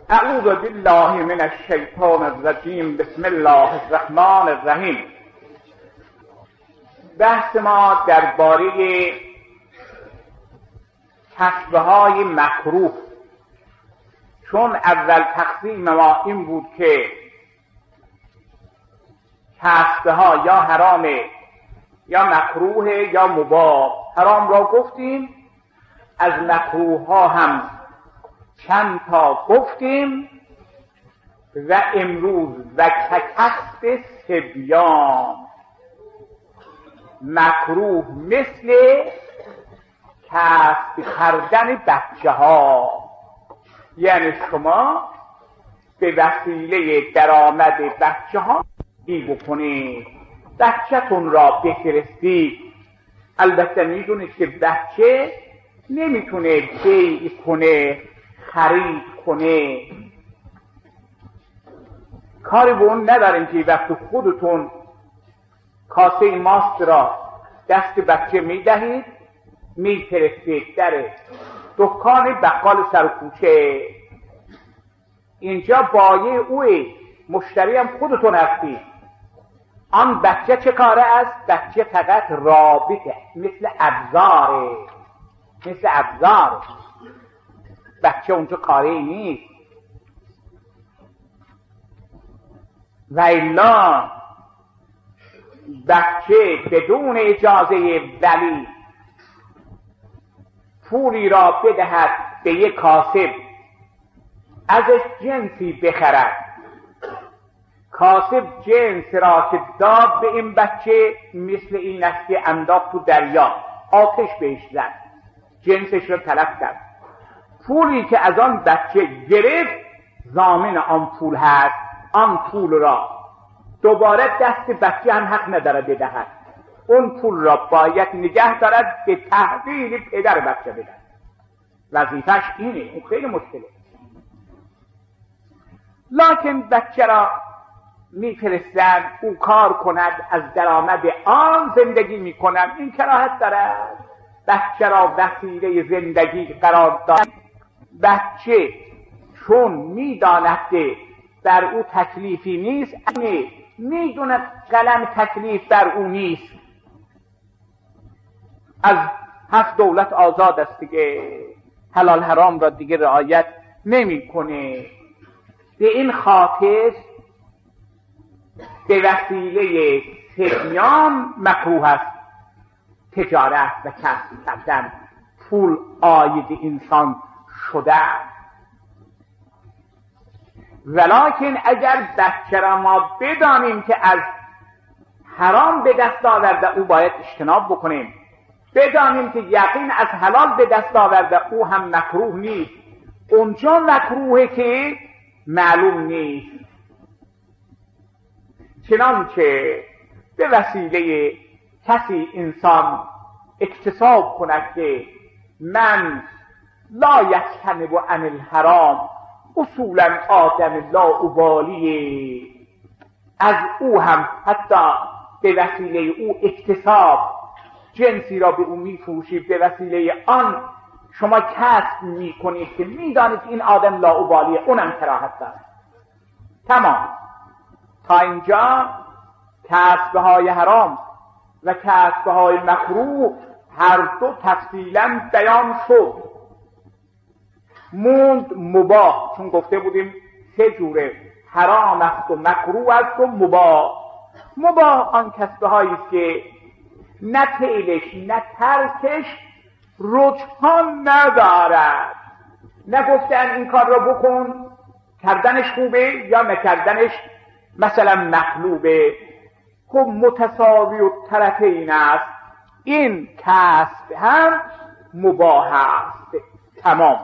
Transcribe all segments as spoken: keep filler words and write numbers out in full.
اعوذ بالله من الشیطان الرجیم. بسم الله الرحمن الرحیم. بحث ما درباره کسبهای مکروه، چون اول تقسیم ما این بود که کسبها یا حرامه یا مکروه یا مباح. حرام را گفتیم، از مکروه ها هم چند تا گفتیم و امروز و کسب صبیان. مکروه مثل کسب کردن بچه ها، یعنی شما به وسیله درآمد بچه ها ای بکنید، بچه‌تون را بفرستید. البته میدونید که بچه نمیتونه بیع کنه، خرید کنه، کاری به اون نداریم که وقتی خودتون کاسه ماست را دست بچه میدهید میفرستید در دکان بقال سرکوچه، اینجا بایع اوه، مشتری هم خودتون هستید. آن بچه چه کاره است؟ بچه فقط رابطه، مثل ابزاره، مثل ابزار. بچه اونجا کاره ای نیست. و الا بچه بدون اجازه ولی پولی را بدهد به یک کاسب، ازش جنسی بخرد، کاسب جنس را که داد به این بچه مثل این است که انداخت تو دریا، آتش بهش زد، جنسش را تلف کرد. پولی که از آن بچه گرفت ضامن آن پول هست، آن پول را دوباره دست بچه هم حق نداره بدهد. اون پول را باید نگه دارد، به تحویل پدر بچه بدهد. وظیفش اینه. اون خیلی مشکله. لکن بچه را میفرستند او کار کند، از درآمد آن زندگی میکنند، این کراهت دارد. بچه را وسیله زندگی قرار داد. بچه چون میداند که بر او تکلیفی نیست، میدوند قلم تکلیف بر او نیست، از هفت دولت آزاد است دیگه، حلال حرام را دیگه رعایت نمیکنه. به این خاطر به وسیله صبیان مکروه است تجارت و کسب کردن، پول عاید انسان شده. ولکن اگر بچه را ما بدانیم که از حرام به دست آورده، او باید اجتناب بکنیم. بدانیم که یقین از حلال به دست آورده، او هم مکروه نیست. اونجا مکروهه که معلوم نیست. چنانچه به وسیله کسی انسان اکتساب کند که من لا یجتنب عن الحرام، اصولا آدم لا ابالیه، از او هم حتی به وسیله او اکتساب جنسی را به او میفروشید، به وسیله آن شما کسب میکنید که میدانید این آدم لا ابالیه، اونم کراهت دارد. تمام. تا اینجا کسبهای حرام و کسبهای مکروه هر دو تفصیلا بیان شد. موند مباح، چون گفته بودیم سه جوره، حرام است و مکروه است و مباح. مباح آن کسبهایی است که نه فعلش نه ترکش رجحان ندارد، نگفتن این کار را بکن، کردنش خوبه یا نکردنش مثلا مطلوبه، خب متساوی و طرفین است. این کسب هم مباح است. تمام.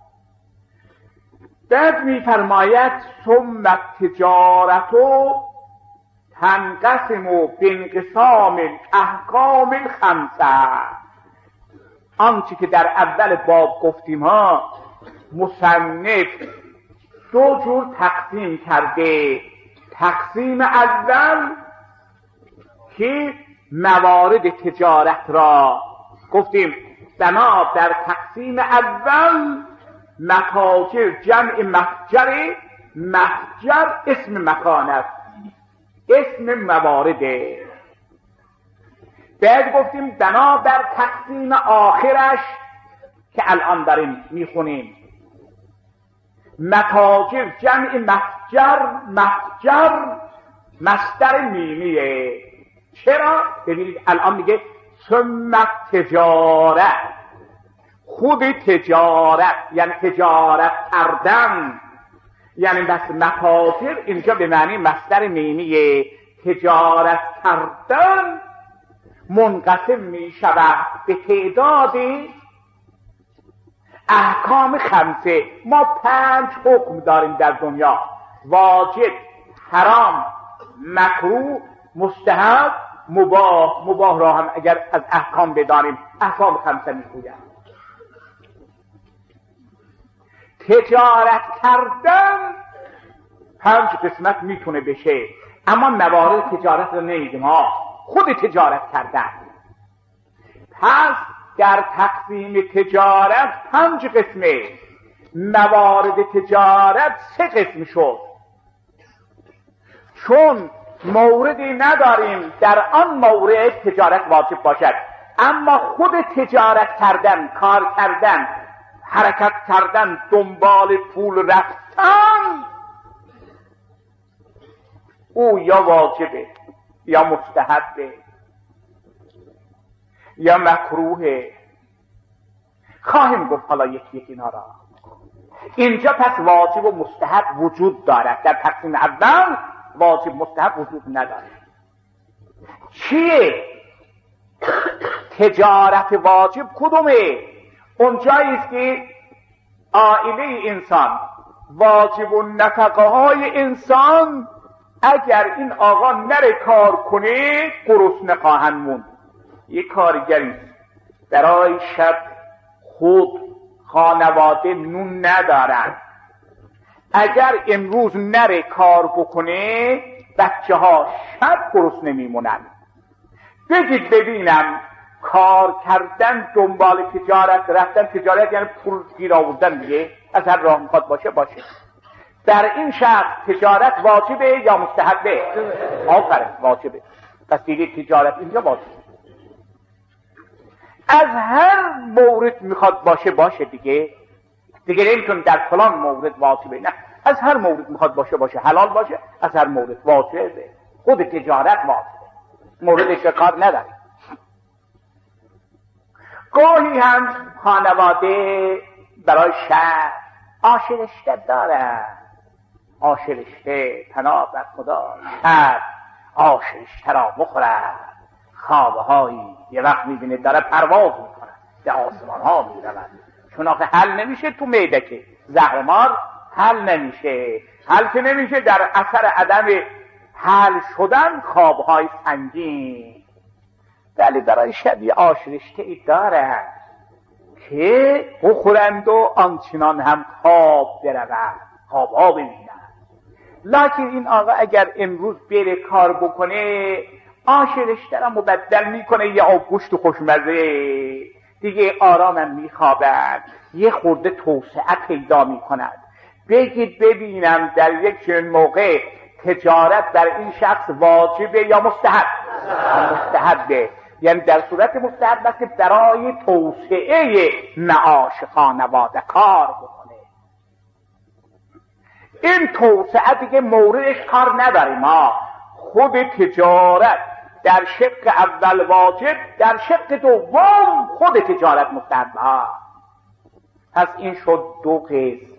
بعد میفرماید ثم التجارت تنقسم بانقسام الاحکام الخمسه. آنچه که در اول باب گفتیم ها، مصنف دو جور تقسیم کرده. تقسیم اول که موارد تجارت را گفتیم، بنا در تقسیم اول متاجر جمع متجر، متجر اسم مکان است، اسم موارده. بعد گفتیم بنابر تقسیم آخرش که الان داریم میخونیم، متاجر جمع متجر، متجر مصدر میمیه. چرا؟ ببینید الان میگه ثم تجارت، خود تجارت یعنی تجارت کردن، یعنی بس متاجر اینجا به معنی مصدر میمیه. تجارت کردن منقسم می شود به تعداد احکام خمسه. ما پنج حکم داریم در دنیا: واجب، حرام، مکروه، مستحب، مباح. مباح را هم اگر از احکام بدانیم احکام خمسه میگویند. تجارت کردن پنج قسمت میتونه بشه، اما موارد تجارت رو نمیدیم ها، خود تجارت کردن. پس در تقسیم تجارت پنج قسمه، موارد تجارت سه قسم شد. چون موردی نداریم در آن مورد تجارت واجب باشد، اما خود تجارت کردن، کار کردن، حرکت کردن، دنبال پول رفتن، او یا واجبه یا مستحبه یا مکروهه. خواهیم گفت حالا یکی یکی اینا را. اینجا پس واجب و مستحب وجود دارد. در تقسیم اول واجب مستحب وجود ندارد. چیه تجارت واجب؟ کدومه؟ اونجایی است که عائله انسان، واجب و نفقه های انسان اگر این آقا نره کار کنه گرسنه خواهند موند. یک کارگری برای شب خود خانواده نون ندارند، اگر امروز نره کار بکنه بچه ها شب گرسنه میمونند. بگید ببینم کار کردن، دنبال تجارت رفتن، تجارت یعنی پول گیر آوردن دیگه، از هر راه میخواد باشه باشه. در این شخص تجارت واجبه یا مستحبه؟ آفرین واجبه. پس دیگه تجارت اینجا واجبه. از هر مورد میخواد باشه باشه دیگه دیگه نمیتون در فلان مورد واجبه، نه، از هر مورد میخواد باشه باشه، حلال باشه، از هر مورد واجبه. خود تجارت واجبه، موردش کار نداره. گاهی هم خانواده برای شهر آشرشته داره، آشرشته پناه بر خدا، شب آشرشته را بخورد. خوابه هایی یه وقت میبینه داره پرواز میکنه، به آسمان ها میرود، چون آخه حل نمیشه تو معده که زهرمار حل نمیشه. حل که نمیشه، در اثر عدم حل شدن خوابهای سنگین. ولی برای شبیه آشرشته ای دارند که بخورند و آنچنان هم خواب برود، خواب ها ببینند. لکن این آقا اگر امروز بره کار بکنه آشرشته را مبدل میکنه یه آب گوشت و خوشمزه، دیگه آرامم میخوابد، یه خورده توسعه پیدا میکند. بگید ببینم در یک چنین موقع تجارت در این شخص واجبه یا مستحب؟ مستحبه. یعنی در صورت مستحب است که برای توسعه معاش خانواده کار بکنه. این توسعه دیگه موردش کار نداریم ما. خود تجارت در شق اول واجب، در شق دوم خود تجارت مستحب ها. پس این شد دو قسم.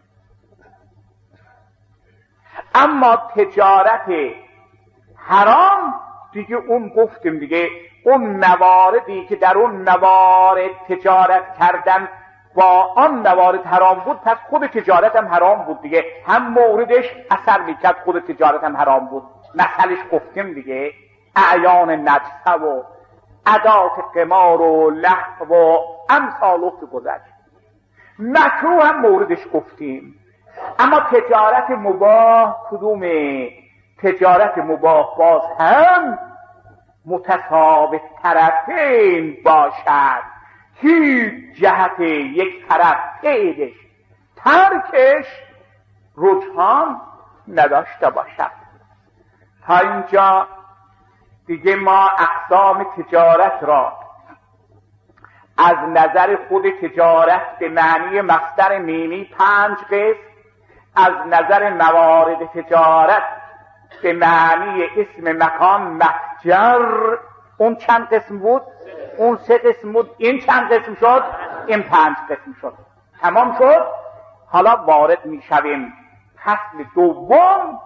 اما تجارت حرام دیگه اون گفتیم دیگه، اون مواردی که در اون موارد تجارت کردن با آن موارد حرام بود، پس خود تجارت هم حرام بود دیگه، هم موردش اثر میکرد، خود تجارت هم حرام بود. مثلش گفتیم دیگه، اعیان نجسه و عادات قمار و لهو و امثال که گذشت. مکروه هم موردش گفتیم. اما تجارت مباح کدومه؟ تجارت مباح باز هم متساوی طرفین باشد، هیچ جهت یک طرف عیبش ترکش رجحان نداشته باشد. تا اینجا دیگه ما اقسام تجارت را از نظر خود تجارت به معنی مصدر میمی پنج قسم، از نظر موارد تجارت به معنی اسم مکان متجر اون چند قسم بود؟ اون سه قسم بود. این چند قسم شد؟ این پنج قسم شد. تمام شد. حالا وارد می شویم فصل دوم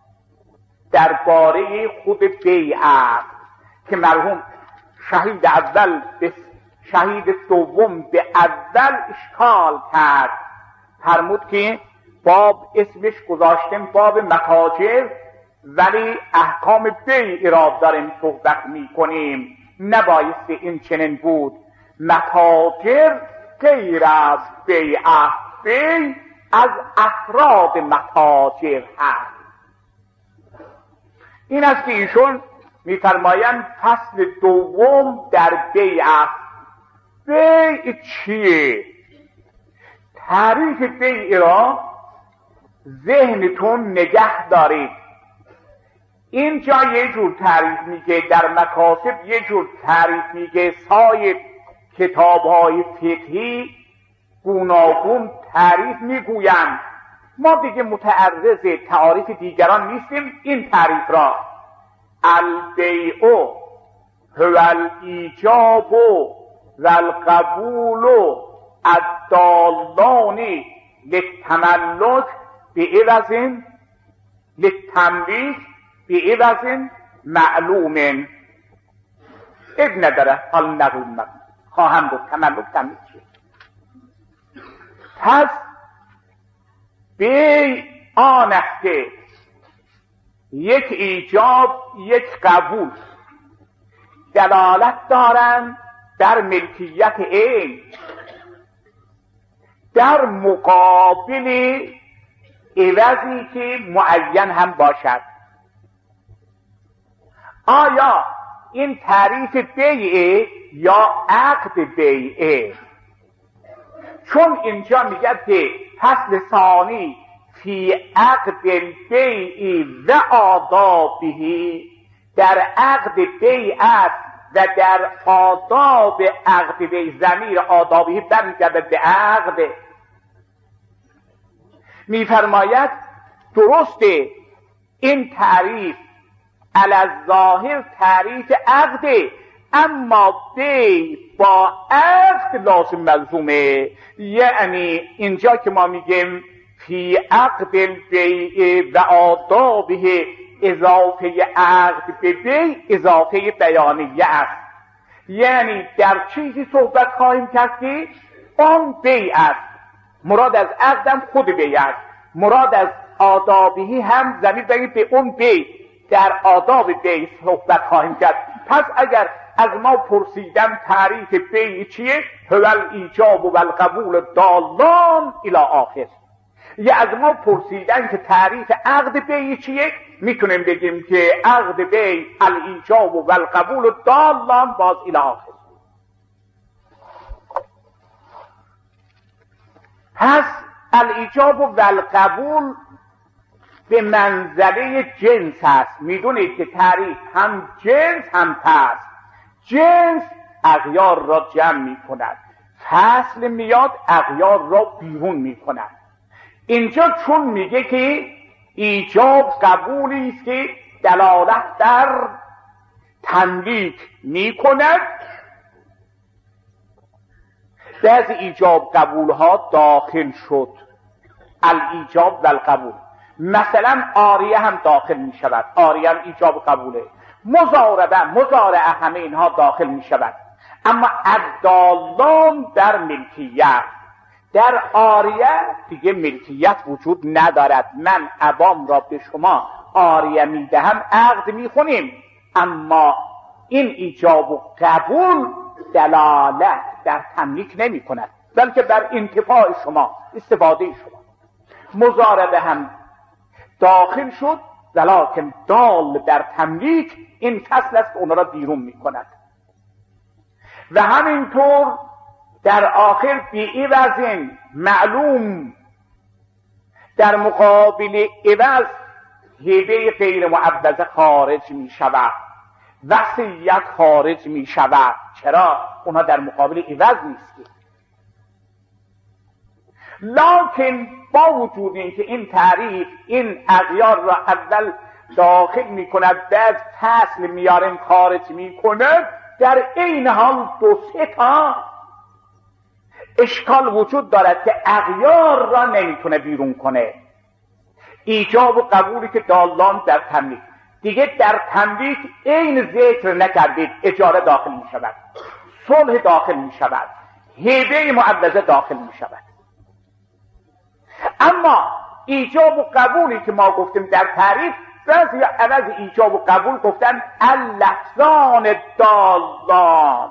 درباره خود بیعت که مرحوم شهید اول به شهید دوم به اول اشکال کرد. فرمود که باب اسمش گذاشتیم باب متاجر، ولی احکام بیع را داریم صحبت می کنیم. نبایست این چنین بود. متاجر غیر از بیعت، بیع از افراد متاجر هست. این است که ایشون می‌فرمایند فصل دوم در بیعت. بیع چیه؟ تعریف بیع را ذهنتون نگه دارید. اینجا یه جور تعریف میگه، در مکاسب یه جور تعریف میگه، سایر کتاب‌های فقهی گوناگون تعریف میگویند. ما دیگه متعرض تعاریف دیگران نیستیم. این تعریف را البیع هو الایجاب و القبول الدالان للتملک بعوض للتملیک بعوض معلوم. اب نداره حال نقول خواهم بود تملک تملیک چیه. پس بیع آن است که یک ایجاب یک قبول دلالت دارند در ملکیت عین در مقابل عوضی که معین هم باشد. آیا این تعریف بیعه یا عقد بیعه؟ چون اینجا میگه که فصل ثانی فی عقد البیع و آدابه، در عقد بیع است و در آداب عقد بیع ضمیر آدابه برمیگرده به عقد. میفرماید درسته این تعریف علی الظاهر تعریف عقده، اما بیع با عقد لازم ملزومه. یعنی اینجا که ما میگیم فی عقد البیع و آدابه، اضافه عقد به بیع اضافه بیانیه است. یعنی در چیزی صحبت خواهیم کرد که آن بیع است، مراد از عقدم خود بیع است، مراد از آدابه هم ضمیر برید به اون بیع، در آداب بیع صحبت خواهیم کرد. پس اگر از ما پرسیدم تعریف بیع چیه، هو الایجاب و القبول دالان الی آخر، یا از ما پرسیدن که تعریف عقد بیع چیه، میتونیم بگیم که عقد بیع الایجاب و القبول دالان باز الی آخر. پس الایجاب و القبول به منزله جنس است. میدونید که تعریف هم جنس هم فصل. جنس اغیار را جمع می کند، فصل میاد اغیار را بیرون می کند. اینجا چون میگه که ایجاب قبولی است که دلالت در تملیک می کند، بعضی ایجاب قبول ها داخل شد، الایجاب و القبول. مثلا آریه هم داخل می شود، آریه هم ایجاب قبوله. مزاربه، مزارعه، همه اینها داخل می شود. اما الدالان در ملکیت، در آریه دیگه ملکیت وجود ندارد. من ابام را به شما آریه می دهم، عقد می خونیم، اما این ایجاب و قبول دلالت در تملیک نمی کند، بلکه بر انتفاع شما، استفاده شما. مزاربه هم داخل شد، ولکن دال در تملیک این فصل است که اون را بیرون می کند. و همینطور در آخر بیعی وزن معلوم در مقابل عوض هبه غیر معوضه خارج می شود، وصیت خارج می شود. چرا؟ اونها در مقابل عوض نیست. لکن با وجود اینکه این تعریف این اغیار را اول داخل می کند بعد فصل میارن خارج می کند، در این حال دو سه تا اشکال وجود دارد که اغیار را نمیتونه بیرون کنه. ایجاب و قبولی که دالان در تملیک، دیگه در تملیک این ذکر نکردید، اجاره داخل می شود، صلح داخل می شود، هبه معوضه داخل می شود. اما ایجاب و قبولی که ما گفتیم در تعریف، بعضی عوض ایجاب و قبول گفتن اللفظان دالان،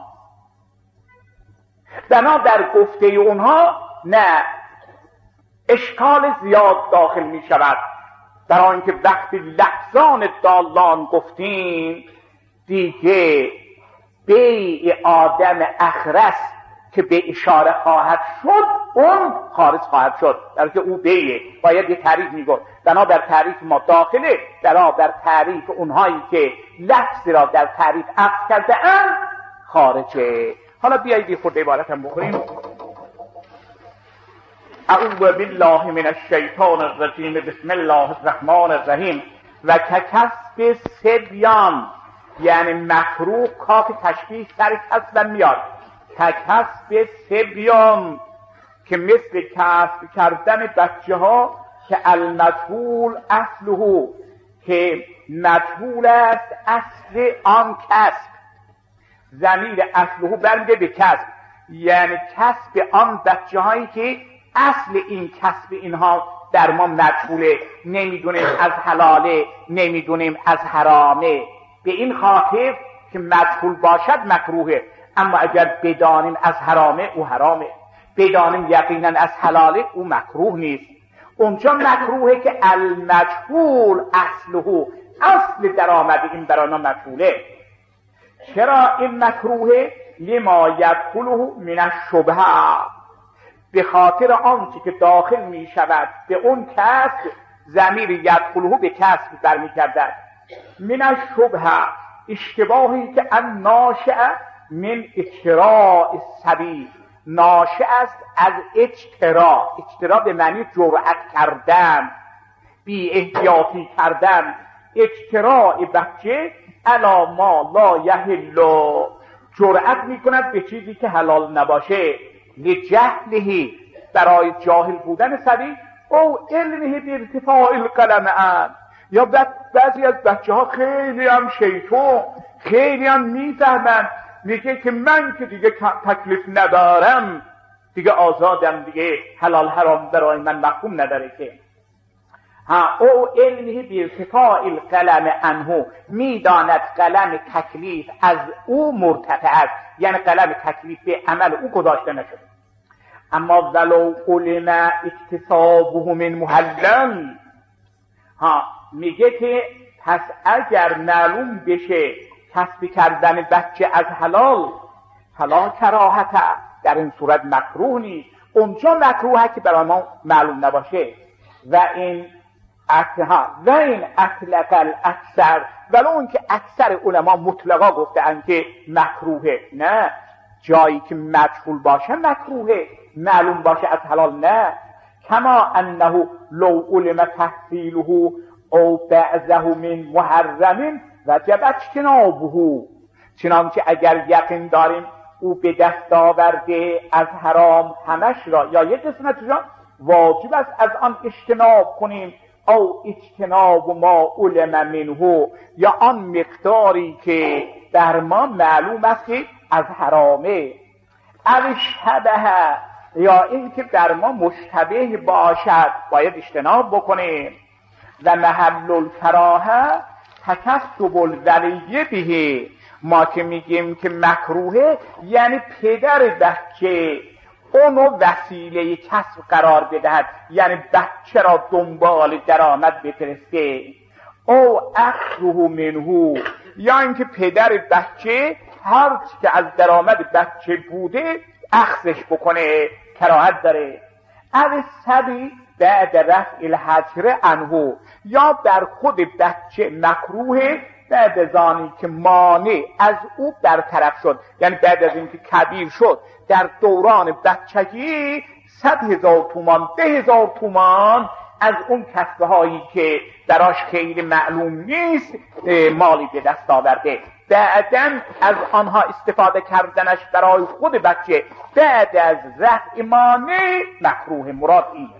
بنا در گفته اونها نه اشکال زیاد داخل می شود، در آنکه وقتی لفظان دالان گفتیم دیگه بیع آدم اخرس که به اشاره خواهد شد اون خارج خواهد شد، در که او بیعه باید یه تعریف می گفت. بنا بر تعریف ما داخله، بنا بر تعریف اونهایی که لفظ را در تعریف عکس کرده اند خارجه. حالا بیایید یه خورده عبارت هم بخوریم. اعوذ بالله من الشیطان الرجیم، بسم الله الرحمن الرحیم. و ککسب سبیان، یعنی مکروه کاف تشبیه سر کسب میاد، ککسب سبیان که مثل کسب کردن بچه ها، که المجهول اصله، که مجهول است اصل آن کسب، ضمیر اصله برمیگرده به کسب، یعنی کسب آن بچه هایی که اصل این کسب اینها در ما مجهوله، نمیدونیم از حلاله نمیدونیم از حرامه. به این خاطر که مجهول باشد مکروهه، اما اگر بدانیم از حرامه او حرامه، بدانیم یقینا از حلاله او مکروه نیست. اونجا مکروهه که المجهول اصله، اصل درآمد این برای مجهوله. چرا این مکروهه؟ لما یدخله من الشبهه، به خاطر آنچه که داخل می شود به اون کسب، ضمیر یدخله به کسب برمی گردد. من الشبهه، اشتباهی که ان ناشئ من اجتراء السبیل، ناشئ است از اجتراء، اجتراء به معنی جرأت کردن، بی احتیاطی کردن، اجتراء بچه الا ما لا یحل، جرأت میکند به چیزی که حلال نباشه، لجهله، برای جاهل بودن سبی، او علمه به ارتفاع القلم ان، یا بعضی از بچه ها خیلی هم شیطان، خیلی هم میفهمن، میگه که من که دیگه تکلیف ندارم، دیگه آزادم، دیگه حلال حرام برای من مفهوم نداره که. ها او علمه به ارتفاع القلم عنه، میداند قلم تکلیف از او مرتفع است، یعنی قلم تکلیف به عمل او گذاشته نشده. اما ولو علم اکتسابه من محلل، ها میگه که پس اگر معلوم بشه کسب کردن بچه از حلال، فلا کراهت، در این صورت مکروه نیست. اونجا مکروهه که برای ما معلوم نباشه. و این ها و این اطلق الاکثر، ولو اون که اکثر علما مطلقا گفتن که مکروهه، نه جایی که مجهول باشه مکروهه، معلوم باشه از حلال نه. کما انه لو علم تحصیله او بعضه من محرم وجب اجتنابه، چنانچه اگر یقین داریم او به دست آورده از حرام همش را یا یک قسمت را، واجب است از آن اجتناب کنیم. او اجتناب ما علم منه، یا آن مقداری که در ما معلوم است که از حرامه. او شبه، یا این که در ما مشتبه باشد باید اجتناب بکنیم. و محل الکراهه تکسب الولی به، ما که میگیم که مکروهه یعنی پدر بچه اونو وسیله کسب قرار بدهد، یعنی بچه را دنبال درآمد بفرسته. او اخذه منه، یا اینکه پدر بچه هر چی که از درآمد بچه بوده اخذش بکنه، کراهت داره. او سبی، بعد رفع الحجر عنه، یا بر خود بچه مکروه بعد زانی که مانع از او برطرف شد، یعنی بعد از اینکه کبیر شد در دوران بچگی صد هزار تومان ده هزار تومان از اون کسبه هایی که براش خیلی معلوم نیست مالی به دست آورده، بعداً از آنها استفاده کردنش برای خود بچه بعد از رفع مانع مکروه. مراد اینه.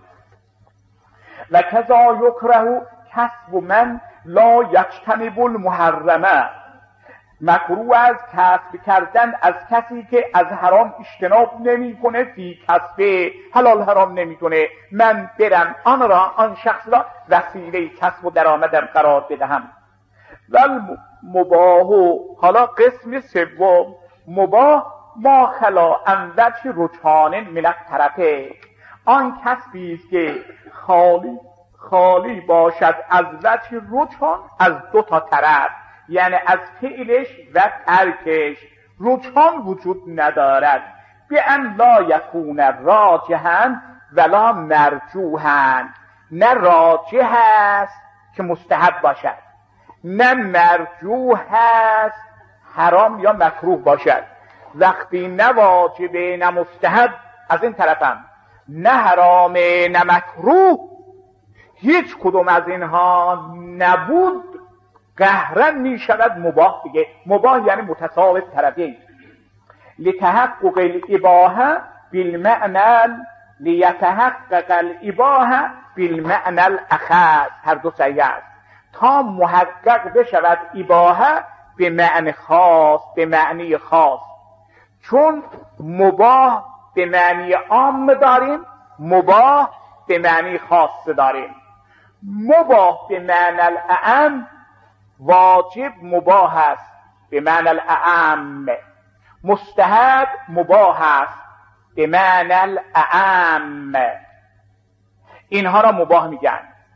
و کذا یکره کسب من لا یجتنب المحرمه، مکروه از کسب کردن از کسی که از حرام اجتناب نمی کنه، فی کسب حلال حرام نمی کنه، من برم آن را آن شخص را وسیله کسب و درآمدم قرار بدهم. ول مباح، حالا قسم سوم، مباح ما خلا ان وجه رجحان من الطرفه، آن کسبی است که خالی خالی باشد از وجه رجحان از دو تا طرف، یعنی از فعلش و ترکش رجحان وجود ندارد، به ان لا یکون راجحا ولا مرجوحا، نه راجح است که مستحب باشد، نه مرجوح است حرام یا مکروه باشد. وقتی نه واجبه نه مستحب از این طرفم، نه حرامه نه مکروه، هیچ کدوم از اینها نبود، قهرن می شود مباح دیگه. مباح یعنی متساوی طرفین. لتحقق الاباحه بالمعنى لیتحقق الاباحه بالمعنى الاخر، هر دو صحیح است، تا محقق بشود اباحه به معنی خاص، به معنی خاص. چون مباح به معنی عام داریم، مباح به معنی خاص داریم. مباح به معنی الاعم، واجب مباح است به معنی الاعم، مستحب مباح است به معنی الاعم، اینها را مباح میگن.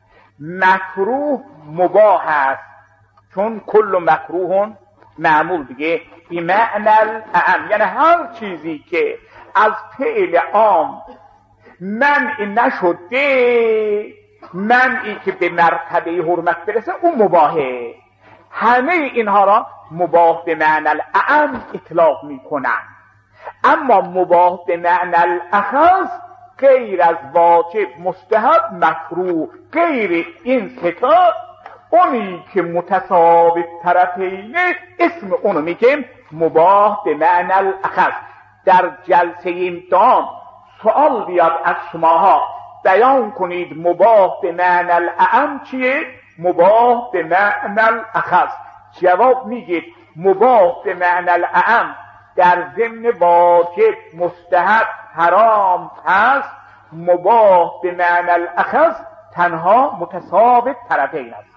مکروه مباح است چون کل مکروه معمول دیگه به معنی الاعم، یعنی هر چیزی که از فعل عام منع نشده، منعی که به مرتبه حرمت برسه اون مباحه. همه اینها را مباح به معنی الاعم اطلاق میکنن. اما مباح به معنی الاخص غیر از واجب، مستحب، مکروه، غیر این ستا، اونی که متساوی طرفینه اسم اونو میگیم مباح به معنی الاخص. در جلسه امتحان سوال بیاد از شماها بیان کنید مباح به معنی الاعم چیه، مباح به معنی الاخص. جواب میگید مباح به معنی الاعم در ضمن واجب، مستحب، حرام هست، مباح به معنی الاخص تنها متساوی طرفین است.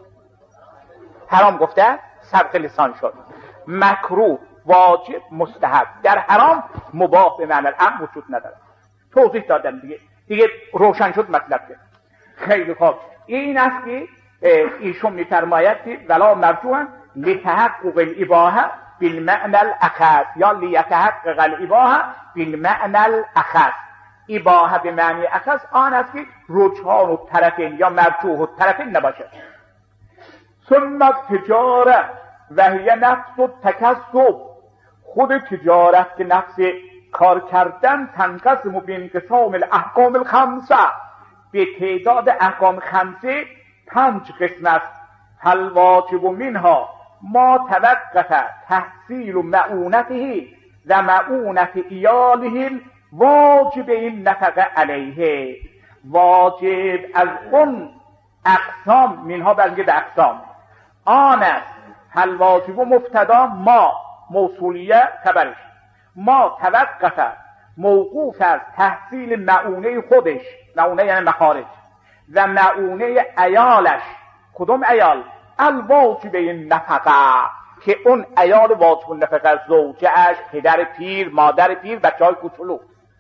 حرام گفته سبق لسان شد، مکروه، واجب، مستحب. در حرام مباح به معنی الاعم وجود نداره. توضیح دادم دیگه، دیگه روشن شد مطلب. خیلی خوب، این است که ایشون میفرماید که ولا مرجوحا لتحقق الاباحه بالمعنى الاخص یا لیتحقق الاباحه بالمعنى الاخص. اباحه به معنی اخص آن است که رجحان و طرفین یا مرجوح و طرفین نباشد. ثم تجاره و هی نفس و تکسب، خود تجارت که نفس کار کردن، تنقسم به انقسام الاحکام الخمسه، به تعداد احکام خمسه پنج قسم است. فالواجب منها ما توقف تحصیل معونته و معونت ایاله واجب این نفقه علیه. واجب از اون اقسام، منها برگه به اقسام، آن است فالواجب مبتدا، ما موصولیه خبرش، ما توقف موقوف از تحصیل معونه خودش، معونه یعنی مخارج، و معونه عیالش. کدوم عیال؟ الواجب نفقه، که اون عیال واجب نفقه، زوجهش، پدر پیر، مادر پیر، بچه‌های کوچولو.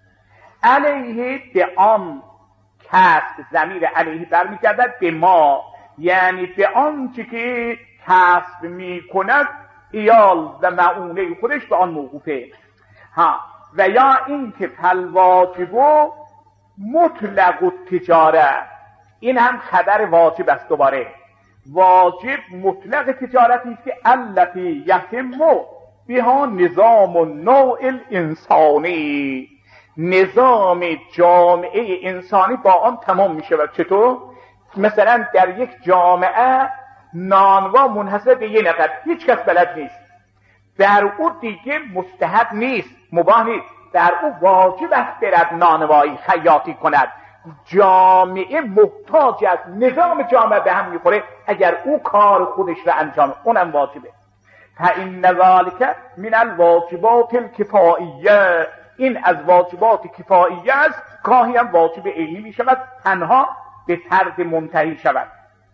علیه به آن کسب، ضمیر علیه برمیگردد به ما، یعنی به آن چی که کسب میکند عیال و معونه خودش به آن موقوفه. ها و یا این که فالواجب مطلق التجاره، این هم خبر واجب است. دوباره واجب مطلق تجارتی است که التی یتم بها نظام النوع الانسانی، نظام جامعه انسانی با آن تمام می شود. چطور؟ مثلا در یک جامعه نانوا منحصر به یه نفر، هیچ کس بلد نیست، در او دیگه مستحب نیست، مباح نیست، در او واجب است برد نانوایی خیاطی کند. جامعه محتاج است، نظام جامعه به هم میخوره اگر او کار خودش را انجام، اونم واجبه. فإن ذلك من الواجبات الکفائیه، این از واجبات کفائیه است، گاهی هم واجب عینی می شود، تنها به فرد منتهی شود.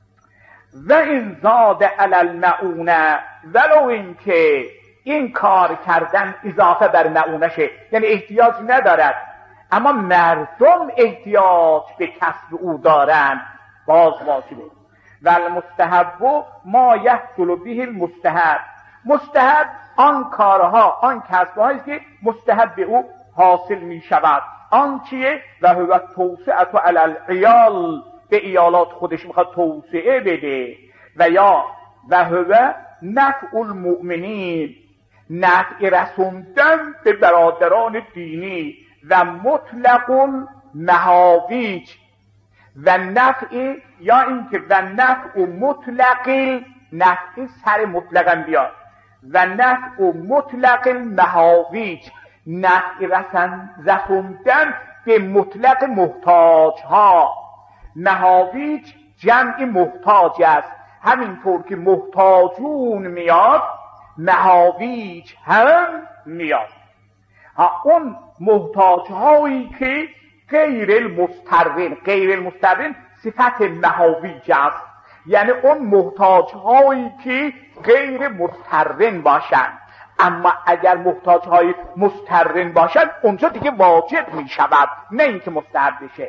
و این زاد علی المعونه، ولو این که این کار کردن اضافه بر معونشه، یعنی احتیاج ندارد اما مردم احتیاج به کسب او دارند، باز واجبه. و المستحب ما یحصل به المستحب، مستحب آن کارها، آن کسبهایی که مستحب به او حاصل می شود. آن چیه؟ و هو توسعه علی العیال، به ایالات خودش میخواد توسعه بده. و یا و هو نفع المؤمنین، نفع رسوندن به برادران دینی. و مطلق المحاویج، و نفع، یا اینکه و نفع مطلق، نفع سر مطلقا بیاد، و نفع مطلق المحاویج، نفع رسوندن به مطلق محتاج ها. محاویج جمع محتاج است، همینطور که محتاجون میاد محاویج هم میاد. اون محتاج هایی که غیر المسترن، غیر المسترن صفت محاویج است، یعنی اون محتاج هایی که غیر مسترن باشند. اما اگر محتاج های مسترن باشند اونجا دیگه واجب می شود، نه اینکه مستحب بشه.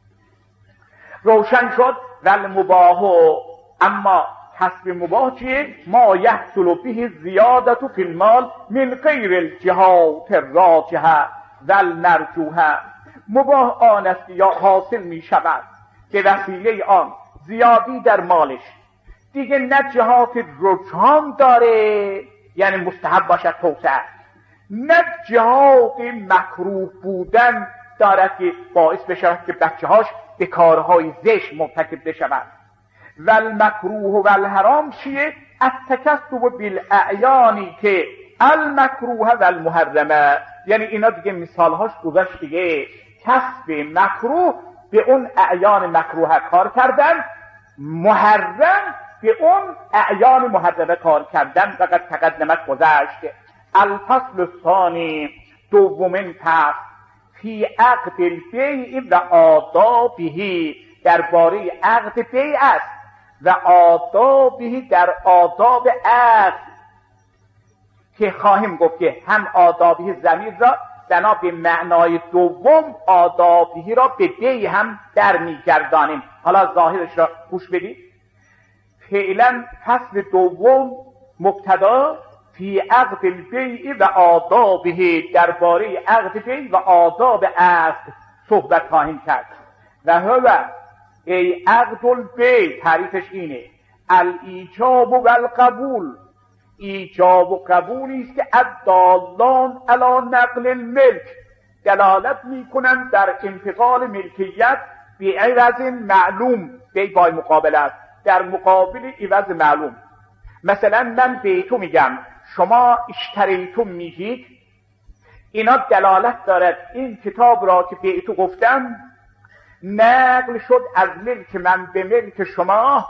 روشن شد. ول مباح، اما کسب مباح چیه؟ ما یحصل به زیادت فی المال من غیر الجهات الراجحه و المرجوحه. مباح آن است یا حاصل می شود که وسیله آن زیادی در مالش دیگه نه جهات رجحان داره، یعنی مستحب باشد توسعه، نه جهات مکروه بودن دارد که باعث بشود که بچه هاش به کارهای زشت مرتکب بشوند. و المکروه و الحرام چیه؟ التکسب بالاعیانی که المکروه و المحرمه، یعنی اینا دیگه مثالهاش گذشت دیگه. کسب مکروه به اون اعیان مکروه کار کردن، محرم به اون اعیان محرمه کار کردن. فقط تقدمت گذشت. الفصل الثانی، دومین فصل، فی عقد البیع و آدابه، درباره عقد بیع است و آدابه، در آداب عقد که خواهیم گفت که هم آدابه ضمیر را بنا به معنای دوم آدابه را به بیع هم در میگردانیم. حالا ظاهرش را گوش بدید. فعلا فصل دوم مبتدا فی عقد البیع و آدابه، درباره عقد بیع و آداب عقد صحبت خواهیم کرد. و هو ای عقد البیع، تعریفش اینه: الایجاب و القبول، ایجاب و قبولی است که الدالان علی نقل الملک، دلالت میکنند در انتقال ملکیت به عوض معلوم. بیع با مقابل است، در مقابل عوض معلوم. مثلا من به تو میگم شما اشتریتم میگید، اینا دلالت دارد این کتاب را که به تو گفتم نقل شد از ملک من به ملک شما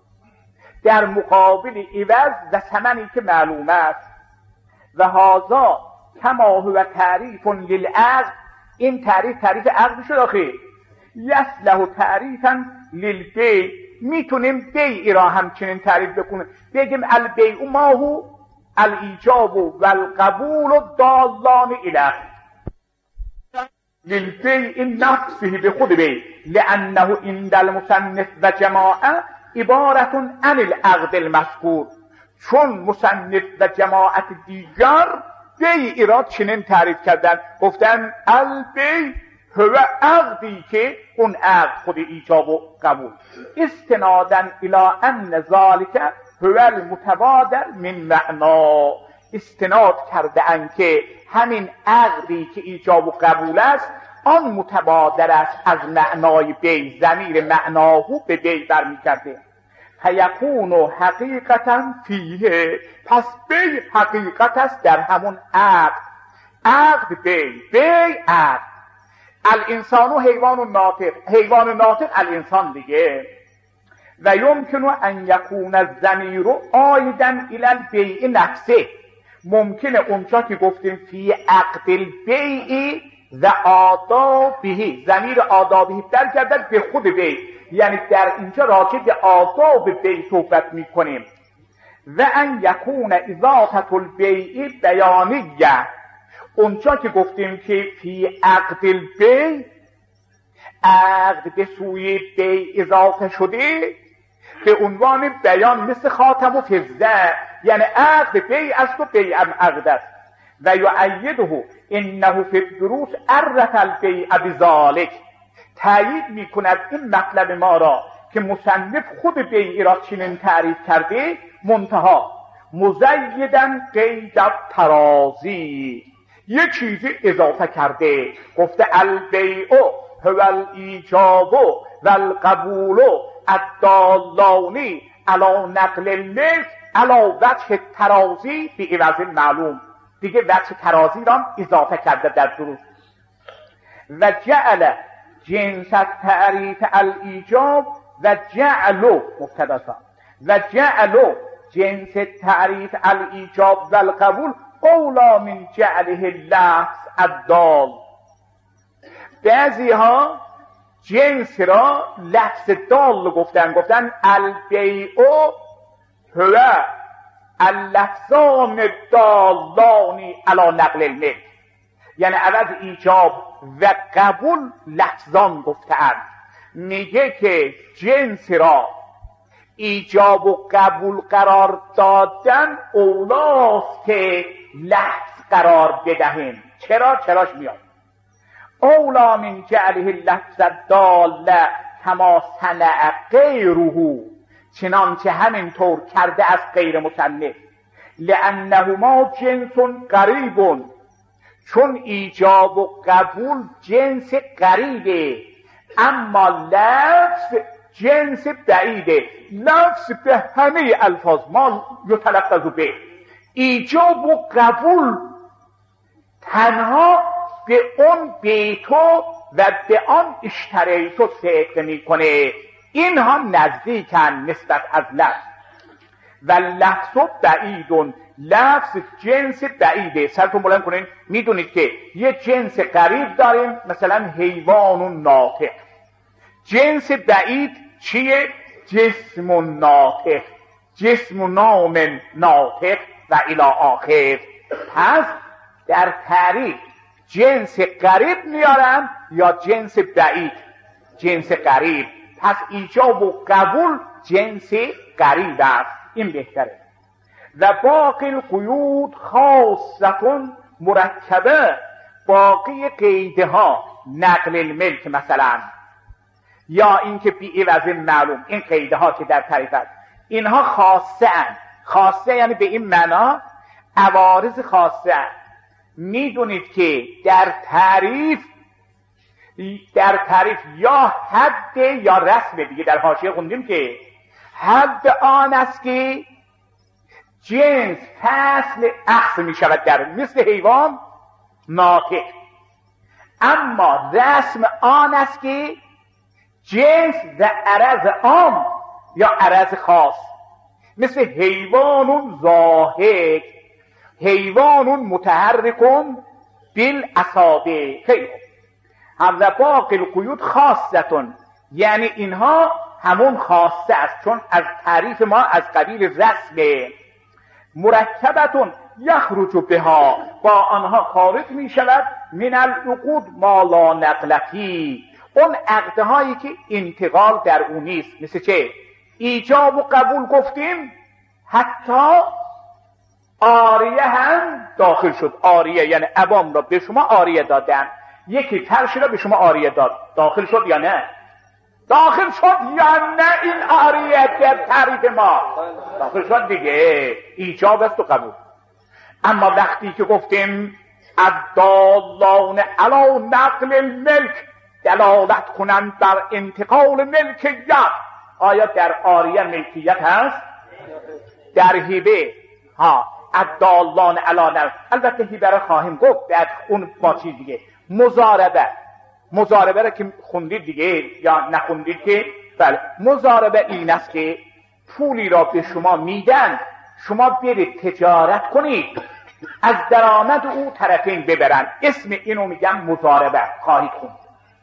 در مقابل عوض و ثمنی که معلوم است. و هذا کما هو تعریف للعقد، این تعریف تعریف عقد شد. آخه یصلح تعریفا للبیع، میتونیم بیع را همچنین تعریف بکنیم، بگیم البیع ما هو الایجاب و القبول الدالان الیه للبیع نفسه به خود بیع، لانه عند المصنف و جماعه عبارت عن العقد المذکور، چون مصنف و جماعت دیگر بیع را چنین تعریف کردن، گفتن البیع هو عقدی که اون عقد خود ایجاب و قبول، استنادن الی ان ذالک هو المتبادر من معنا، استناد کرده اند که همین عقدی که ایجاب و قبول است آن متبادر است از معنای بی، ضمیر معناهو به بی برمیگرده. فیکون حقیقتا فیه، پس بی حقیقت است در همون عقد. عقد بی، بی عقد. الانسان و حیوان و ناطق، حیوان و ناطق الانسان دیگه. و یمکن ان یکون الضمیر عایدا الی البیع نفسه، ممکنه اونجا که گفتیم فی عقد البیع و آدابه، ضمیر آدابه برگردد به خود بیع، یعنی در اینجا راجع به آداب بیع صحبت میکنیم. و ان یکون اضافه البیع بیانیه، اونجا که گفتیم که فی عقد البیع، عقد به سوی بیع اضافه شده به عنوان بیان، مثل خاتم و فضه، یعنی عقد بیع است و بیع عقد است. و یؤیده انه فی الدروس عرف البیع بذالک، تایید میکند این مطلب ما را که مصنف خود بیع را چنین تعریف کرده، منتها مزیدن قید التراضی، یک چیزی اضافه کرده، گفته البیع هو الایجاب و القبول الدالانی علی نقل الملک علی وجه التراضی بعوض المعلوم. دیگه وجه ترازی را اضافه کرده در دروس. و جعل جنس تعریف الایجاب و جعلو مبتدا و جعلو جنس تعریف الایجاب و القبول اولا من جعله اللفظ الدال. بعضی ها جنس را لفظ دال گفتن، گفتن البیع هو اللفظان الدالانی علی نقل الملک، یعنی عوض ایجاب و قبول لفظان گفتند. میگه که جنس را ایجاب و قبول قرار دادن اولاست که لفظ قرار بدهیم. چرا؟ چراش میاد اولا من جعله اللفظ الدال کما صنع غیره، چنانچه همینطور کرده از غیر مصنف. لانهما جنس قریب، چون ایجاب و قبول جنس قریبه، اما لفظ جنس بعیده. لفظ به همه الفاظ ما یتلفظ به، ایجاب و قبول تنها به اون بیتو و به آن اشتریتو صدق میکنه. اینها نزدیکن نسبت از لفظ. و لفظ بعیدون، لفظ جنس بعیده. سرتون بلند کنین، میدونید که یه جنس قریب داریم، مثلا حیوان و ناطق. جنس بعید چیه؟ جسم و ناطق، جسم و نام ناطق و الی آخر. پس در تعریف جنس قریب میارم یا جنس بعید؟ جنس قریب. پس ایجاب و قبول جنس قریب است، این بهتره. و باقی القیود خاصتون مرکبه، باقی قیدها نقل الملک مثلا، یا اینکه بی عوض معلوم، این قیدها که در تعریف است اینها خاصه اند. خاصه یعنی به این معنا عوارض خاصه اند. میدونید که در تعریف در تعریف یا حد یا رسم. دیگه در حاشیه خوندیم که حد آن است که جنس فصل اخذ می شود در مثل حیوان ناطق، اما رسم آن است که جنس و عرض عام یا عرض خاص، مثل حیوان ضاحک، حیوان متحرکون بالاصابع. خیلی هم و باقی القیود خاصتون، یعنی اینها همون خاصه است، چون از تعریف ما از قبیل رسم. مرکبتون یخرج بها، با آنها خارج می شود من العقود ما لا نقلتی، اون عقدهایی که انتقال در اون نیست. مثل چه؟ ایجاب و قبول گفتیم، حتی آریه هم داخل شد. آریه یعنی عوام را به شما آریه دادن، یکی ترشی را به شما عاریه داد، داخل شد یا نه؟ داخل شد یا نه این عاریه در تعریف ما؟ داخل شد دیگه، ایجاب است و قبول. اما وقتی که گفتیم الدالان علی نقل الملک، دلالت کنند بر انتقال ملکیت، آیا در عاریه ملکیت هست؟ در هیبه ها الدالان علی نقل، البته هیبه را خواهیم گفت در اون با چیز دیگه. مضاربه، مضاربه را که خوندید دیگه یا نخوندید که بله، مضاربه این است که پولی را به شما میدن، شما برید تجارت کنید، از درآمد او طرفین ببرن، اسم اینو میگم مضاربه، خواهید خوند.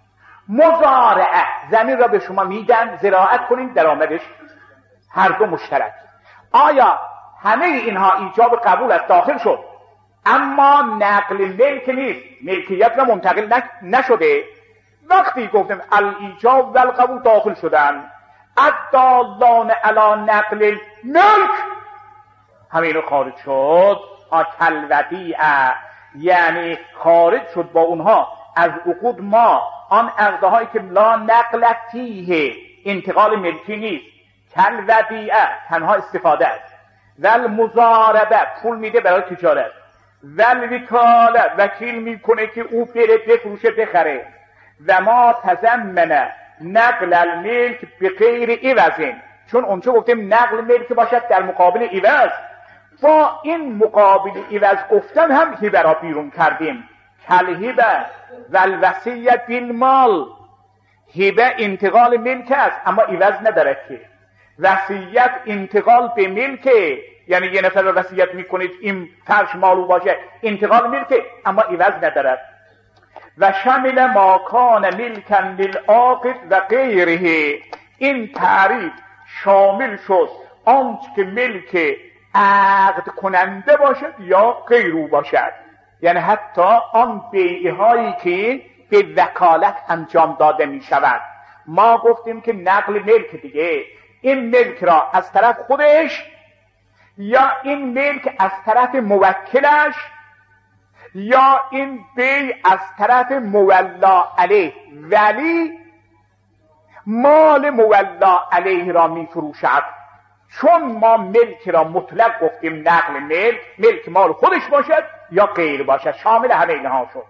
مزارعه، زمین را به شما میدن زراعت کنید، درآمدش هر دو مشترک. آیا همه اینها ایجاب قبول است، داخل شد، اما نقل ملک نیست، ملکیت را منتقل نشده. وقتی گفتیم الایجاب و القبول داخل شدن، الدالان علی نقل الملک، همینو خارج شد. کالودیعه، یعنی خارج شد با اونها از عقود ما آن عقدهایی که لا نقلتیه، انتقال ملکی نیست. کالودیعه تنها استفاده است. والمضاربه پول میده برای تجارت. والوکاله وکیل میکنه که او بره بفروشه بخره. و ما تضمن نقل الملک به غیر عوض، چون اونجا گفتیم نقل ملک باشد در مقابل عوض، با این مقابل عوض گفتن هم هبه را بیرون کردیم. کالهبه والوصیه بالمال، هبه انتقال ملک است اما عوض نداره که. وصیت انتقال به ملک، یعنی یه نفر رو وصیت میکنید این فرش مالو باشه، انتقال ملک اما عوض نداره. و شامل ما کان ملکا للعاقد و غیره، این تعریف شامل شد آنچه که ملک عقد کننده باشد یا غیرو باشد، یعنی حتی آن بیعهایی که به وکالت انجام داده می شود. ما گفتیم که نقل ملک دیگه، این ملک را از طرف خودش یا این ملک از طرف موکلش یا این بیع از طرف مولا علیه، ولی مال مولا علیه را می فروشد. چون ما ملک را مطلق گفتیم نقل ملک، ملک مال خودش باشد یا غیر باشد، شامل همه اینها شد.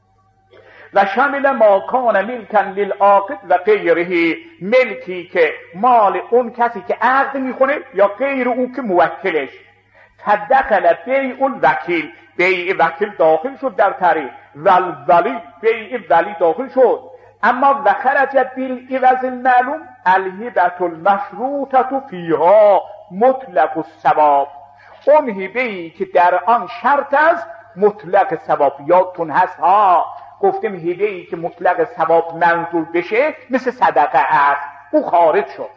و شامل ما کان ملکا للعاقد و غیره، ملکی که مال اون کسی که عقد میکنه یا غیر او که موکلش. فدخل بیع الوکیل، بیع وکیل داخل شد در تعریف. والولی، بیع ولی داخل شد. اما و خرجت بالعوض المعلوم الهبة المشروطة فیها مطلق الثواب، اون هبه‌ای که در آن شرط است مطلق ثواب. یادتون هست ها گفتیم هبه‌ای که مطلق ثواب منظور بشه مثل صدقه است، او خارج شد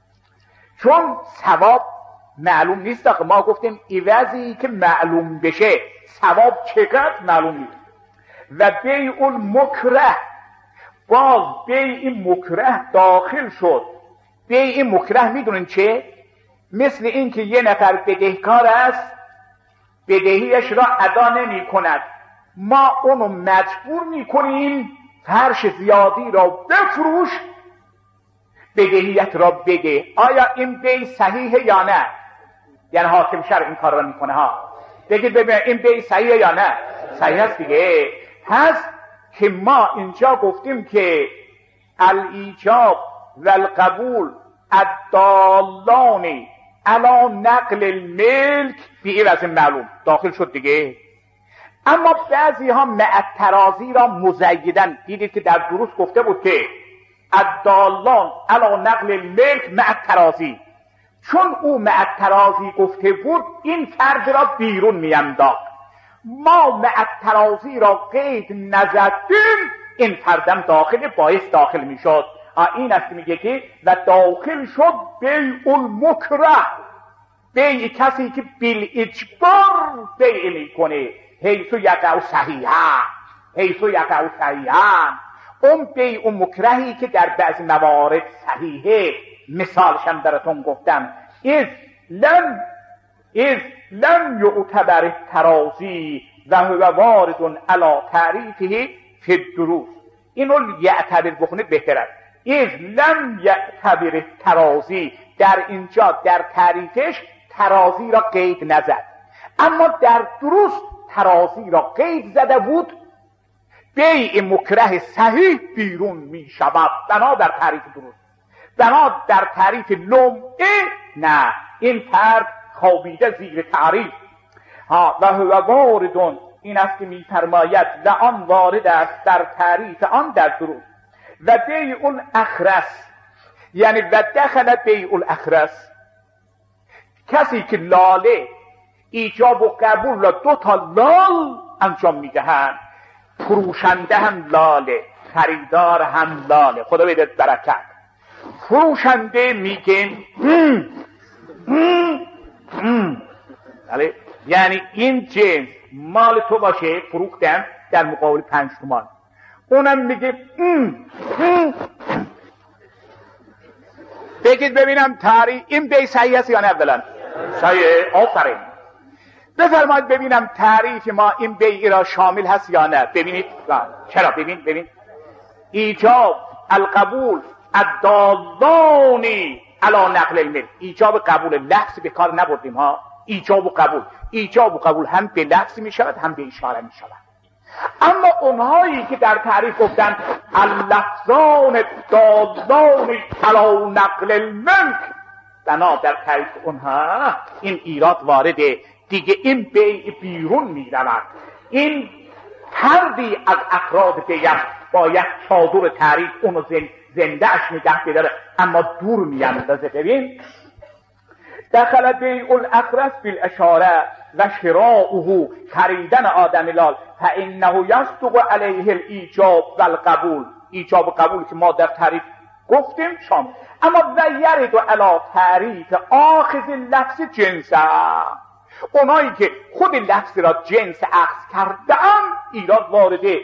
چون ثواب معلوم نیست. ما گفتیم عوضی که معلوم بشه ثواب چقدر معلوم نیست. و بیع المکره، باز بیع مکره داخل شد. بیع مکره میدونین چه؟ مثل این که یه نفر بدهکار است، بدهیش را ادا نمی کند، ما اونو مجبور میکنیم فرش زیادی را بفروش، بدهیت را بده. آیا این بیع صحیحه یا نه؟ یعنی حاکم شرع این کار را میکنه ها، بگید ببین این بیع صحیحه یا نه؟ صحیح است دیگه. هست که ما اینجا گفتیم که الایجاب و القبول الدالان علی نقل الملک بی عوض معلوم داخل شد دیگه. اما بعضی ها معتراضی را مزیدن، دیدید که در دروس گفته بود که الدالان علی نقل الملک معتراضی، چون او معتراضی گفته بود این فرد را بیرون میانداخت. ما معتراضی را قید نزدیم، این فردم داخل باعث داخل میشد. این است میگه که و داخل شد بیع المکره، بیع کسی که بالاجبار بیع میکنه، حیث یقع صحیحا، حیث یقع صحیحا، اون بیع مکرهی که در بعض موارد صحیحه. مثالش هم براتون گفتم، از لم از لم یعتبر التراضی و هو وارد علی تعریفه فی الدروس، اینو یعتبر بخونه بهتر است. اذ لم یعتبر ترازی، در اینجا در تعریفش ترازی را قید نزد، اما در دروس ترازی را قید زده بود. بیع مکره صحیح بیرون می شود بنا در تعریف دروس، بنا در تعریف لمعه نه، این فرق خوابیده زیر تعریف. ها و هو واردون، این است که می فرماید و آن وارد است در تعریف آن در دروس. و بیع الاخرس، یعنی و دخل بیع الاخرس، کسی که لاله ایجاب و قبول را دو تا لال انجام میدهند، فروشنده هم لاله، خریدار هم لاله، خدا بده برکت. فروشنده میگه یعنی این جنس مال تو باشه، فروختم در مقابل پنج تومان. اونم میگه بگید ببینم تعریف این بی صحیح است یا نه؟ اولا صحیح، آفرین. بفرمایید ببینم تعریف ما این بیع را شامل هست یا نه؟ ببینید چرا؟ ببین ببین ایجاب القبول الدالانی علی نقل الملک، ایجاب قبول لفظ به کار نبردیم ها. ایجاب و قبول، ایجاب و قبول هم به لفظ می شود هم به اشاره می شود. اما اونهایی که در تعریف گفتن اللفظان دالان علی نقل الملک، بنا در تعریف اونها این ایراد وارده دیگه. این بیع بیرون می رود. این فردی از افراد بیع باید چادر تعریف اونو زنده اش نگه بداره، اما دور می اندازه. ببین دخل بیع الاخرس بالاشاره و شراؤه، خریدن آدم لال، فانه یصدق علیه الایجاب و القبول، ایجاب و قبول که ما در تعریف گفتیم شامل. اما و یرد علی تعریف آخذ لفظ جنسه، اونایی که خود لفظ را جنس اخذ کردن ایراد وارده.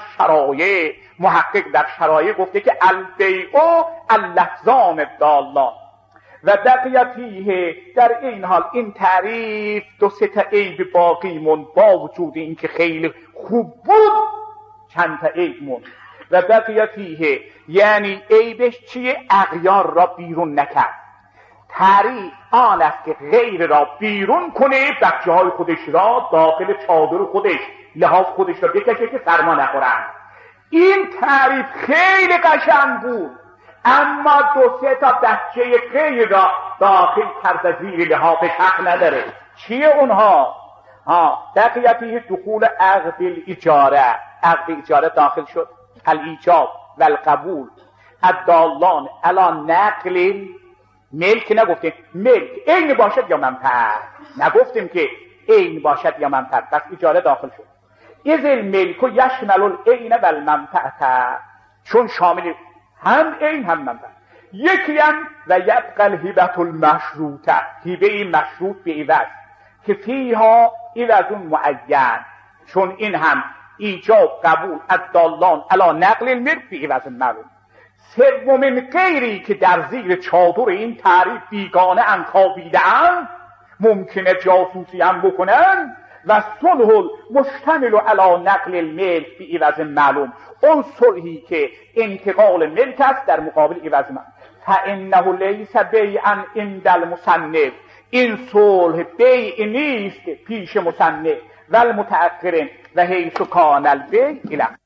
شرایع محقق در شرایع گفته که البیع اللفظان الدالان و بقیتیه، در این حال این تعریف دو سه تا عیب باقی مون، با وجود این که خیلی خوب بود چند تا عیب مون. و بقیتیه یعنی عیبش چیه؟ اغیار را بیرون نکرد. تعریف آن است که غیر را بیرون کنه، بچه های خودش را داخل چادر خودش، لحاف خودش را بکشه که سرما نخورن. این تعریف خیلی قشنگ بود، اما دو سه تا بچه غیر را داخل کرد زیر لحافش حق نداره. چیه اونها؟ ها بقیتی دخول عقد الاجاره، عقد اجاره داخل شد. الایجاب و القبول الدالان علی نقل ملک، نگفتیم ملک عین باشد یا منفعت، نگفتیم که عین باشد یا منفعت، بس اجاره داخل شد. اذ الملک یشمل العین و المنفعت، چون شامل هم عین هم منفعت. یکی هم و یبقى الهبة المشروطه، هبه مشروط به عوض که فیها عوض معین، چون این هم ایجاب قبول الدالان علی نقل الملک به عوض معلوم. سومین غیری که در زیر چادر این تعریف بیگانه انخوابیده‌اند، ممکنه جاسوسی هم بکنن. و صلح مشتمل علی نقل الملک به عوض معلوم، اون صلحی که انتقال ملک است در مقابل عوض معلوم. فانه لیس بیعا عند المصنف، این صلح بیع نیست پیش مصنف و المتأخرین و حیث کان البیع الی